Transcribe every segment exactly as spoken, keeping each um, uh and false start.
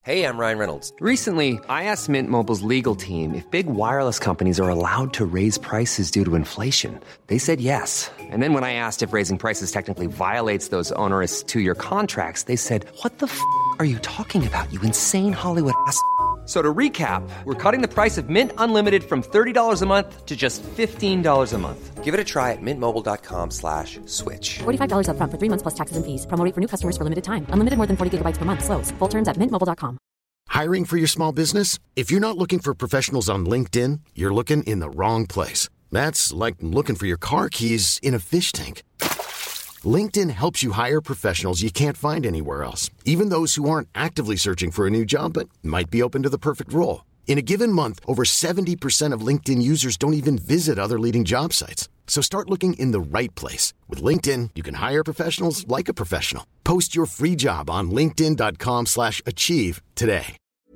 Hey, I'm Ryan Reynolds. Recently, I asked Mint Mobile's legal team if big wireless companies are allowed to raise prices due to inflation. They said yes. And then when I asked if raising prices technically violates those onerous two-year contracts, they said, what the f*** are you talking about, you insane Hollywood ass f- So to recap, we're cutting the price of Mint Unlimited from thirty dollars a month to just fifteen dollars a month. Give it a try at mintmobile.com slash switch. forty-five dollars up front for three months plus taxes and fees. Promo rate for new customers for limited time. Unlimited more than forty gigabytes per month. Slows full terms at mint mobile dot com. Hiring for your small business? If you're not looking for professionals on LinkedIn, you're looking in the wrong place. That's like looking for your car keys in a fish tank. LinkedIn helps you hire professionals you can't find anywhere else, even those who aren't actively searching for a new job but might be open to the perfect role. In a given month, over seventy percent of LinkedIn users don't even visit other leading job sites. So start looking in the right place. With LinkedIn, you can hire professionals like a professional. Post your free job on linkedin.com slash achieve today.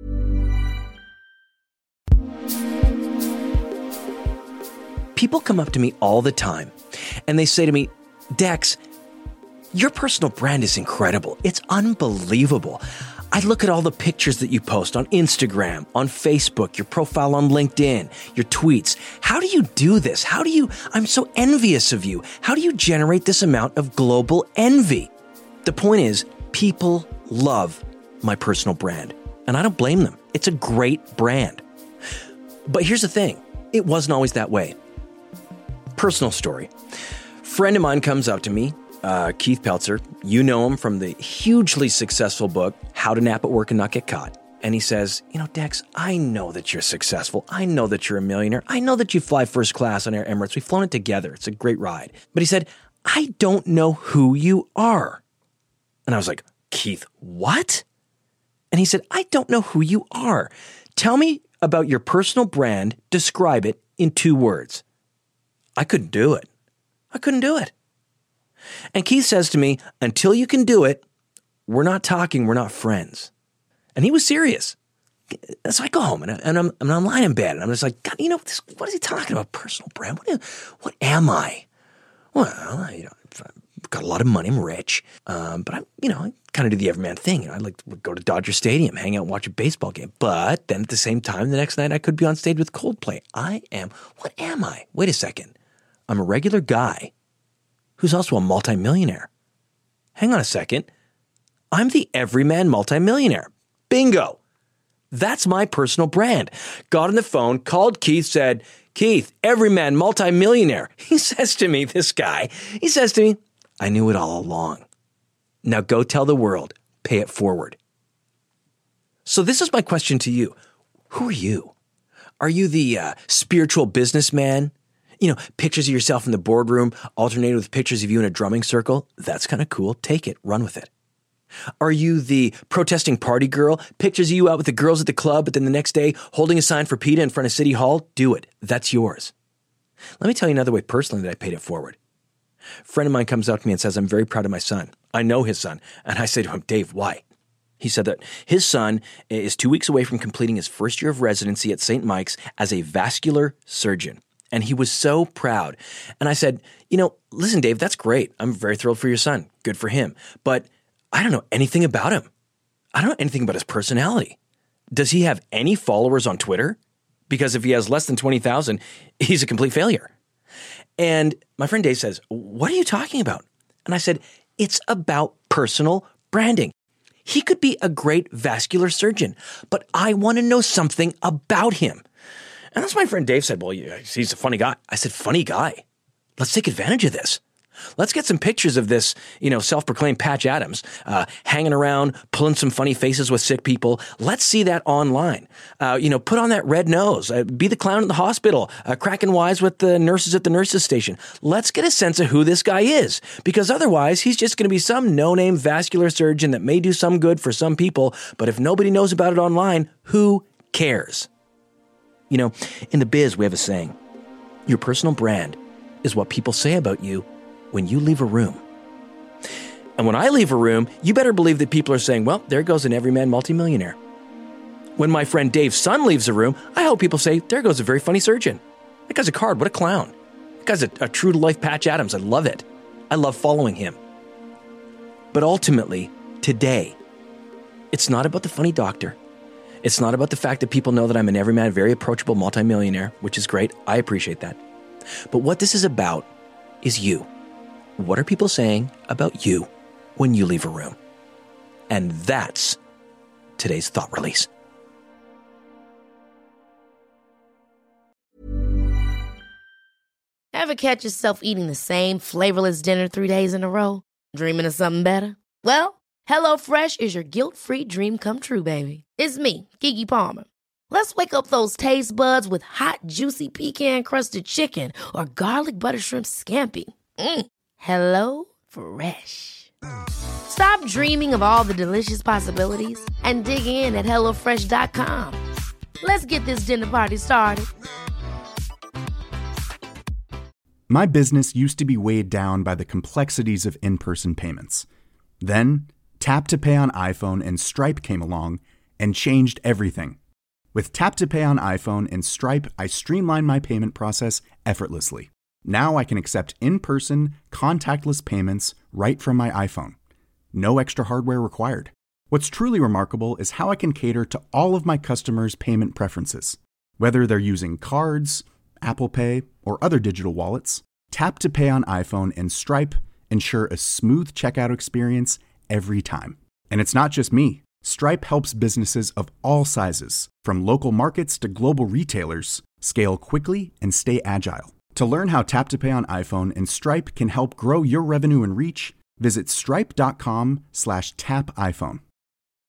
People come up to me all the time and they say to me, Dex, your personal brand is incredible. It's unbelievable. I look at all the pictures that you post on Instagram, on Facebook, your profile on LinkedIn, your tweets. How do you do this? How do you, I'm so envious of you. How do you generate this amount of global envy? The point is, people love my personal brand, and I don't blame them. It's a great brand. But here's the thing. It wasn't always that way. Personal story. Friend of mine comes up to me, uh, Keith Peltzer. You know him from the hugely successful book, How to Nap at Work and Not Get Caught. And he says, you know, Dex, I know that you're successful. I know that you're a millionaire. I know that you fly first class on Air Emirates. We've flown it together. It's a great ride. But he said, I don't know who you are. And I was like, Keith, what? And he said, I don't know who you are. Tell me about your personal brand. Describe it in two words. I couldn't do it. I couldn't do it. And Keith says to me, until you can do it, we're not talking, we're not friends. And he was serious. So I go home and, I, and I'm, I'm lying in bed and I'm just like, God, you know, this, what is he talking about? Personal brand? What, what am I? Well, you know, I've got a lot of money, I'm rich, um, but I'm, you know, I kind of do the everyman thing. You know, I like to go to Dodger Stadium, hang out, and watch a baseball game. But then at the same time, the next night I could be on stage with Coldplay. I am, what am I? Wait a second. I'm a regular guy who's also a multimillionaire. Hang on a second. I'm the everyman multimillionaire. Bingo. That's my personal brand. Got on the phone, called Keith, said, Keith, everyman multimillionaire. He says to me, this guy, he says to me, I knew it all along. Now go tell the world, pay it forward. So this is my question to you. Who are you? Are you the uh, spiritual businessman? You know, pictures of yourself in the boardroom alternated with pictures of you in a drumming circle. That's kind of cool. Take it. Run with it. Are you the protesting party girl? Pictures of you out with the girls at the club, but then the next day holding a sign for PETA in front of City Hall? Do it. That's yours. Let me tell you another way personally that I paid it forward. A friend of mine comes up to me and says, I'm very proud of my son. I know his son. And I say to him, Dave, why? He said that his son is two weeks away from completing his first year of residency at Saint Mike's as a vascular surgeon. And he was so proud. And I said, you know, listen, Dave, that's great. I'm very thrilled for your son. Good for him. But I don't know anything about him. I don't know anything about his personality. Does he have any followers on Twitter? Because if he has less than twenty thousand, he's a complete failure. And my friend Dave says, what are you talking about? And I said, it's about personal branding. He could be a great vascular surgeon, but I want to know something about him. And that's my friend Dave said, well, yeah, he's a funny guy. I said, funny guy? Let's take advantage of this. Let's get some pictures of this, you know, self-proclaimed Patch Adams, uh, hanging around, pulling some funny faces with sick people. Let's see that online. Uh, you know, put on that red nose, uh, be the clown at the hospital, uh, cracking wise with the nurses at the nurses station. Let's get a sense of who this guy is, because otherwise he's just going to be some no-name vascular surgeon that may do some good for some people, but if nobody knows about it online, who cares? You know, in the biz, we have a saying, your personal brand is what people say about you when you leave a room. And when I leave a room, you better believe that people are saying, well, there goes an everyman multimillionaire. When my friend Dave's son leaves a room, I hope people say, there goes a very funny surgeon. That guy's a card. What a clown. That guy's a, a true-to-life Patch Adams. I love it. I love following him. But ultimately, today, It's not about the funny doctor. It's not about the fact that people know that I'm an everyman, very approachable multimillionaire, which is great. I appreciate that. But what this is about is you. What are people saying about you when you leave a room? And that's today's thought release. Ever catch yourself eating the same flavorless dinner three days in a row? Dreaming of something better? Well, HelloFresh is your guilt-free dream come true, baby. It's me, Keke Palmer. Let's wake up those taste buds with hot, juicy pecan-crusted chicken or garlic butter shrimp scampi. Mm. Hello Fresh. Stop dreaming of all the delicious possibilities and dig in at hello fresh dot com. Let's get this dinner party started. My business used to be weighed down by the complexities of in-person payments. Then, Tap to Pay on iPhone and Stripe came along and changed everything. With Tap to Pay on iPhone and Stripe, I streamlined my payment process effortlessly. Now I can accept in-person, contactless payments right from my iPhone. No extra hardware required. What's truly remarkable is how I can cater to all of my customers' payment preferences. Whether they're using cards, Apple Pay, or other digital wallets, Tap to Pay on iPhone and Stripe ensure a smooth checkout experience every time. And it's not just me. Stripe helps businesses of all sizes, from local markets to global retailers, scale quickly and stay agile. To learn how Tap to Pay on iPhone and Stripe can help grow your revenue and reach, visit stripe.com slash tap iPhone.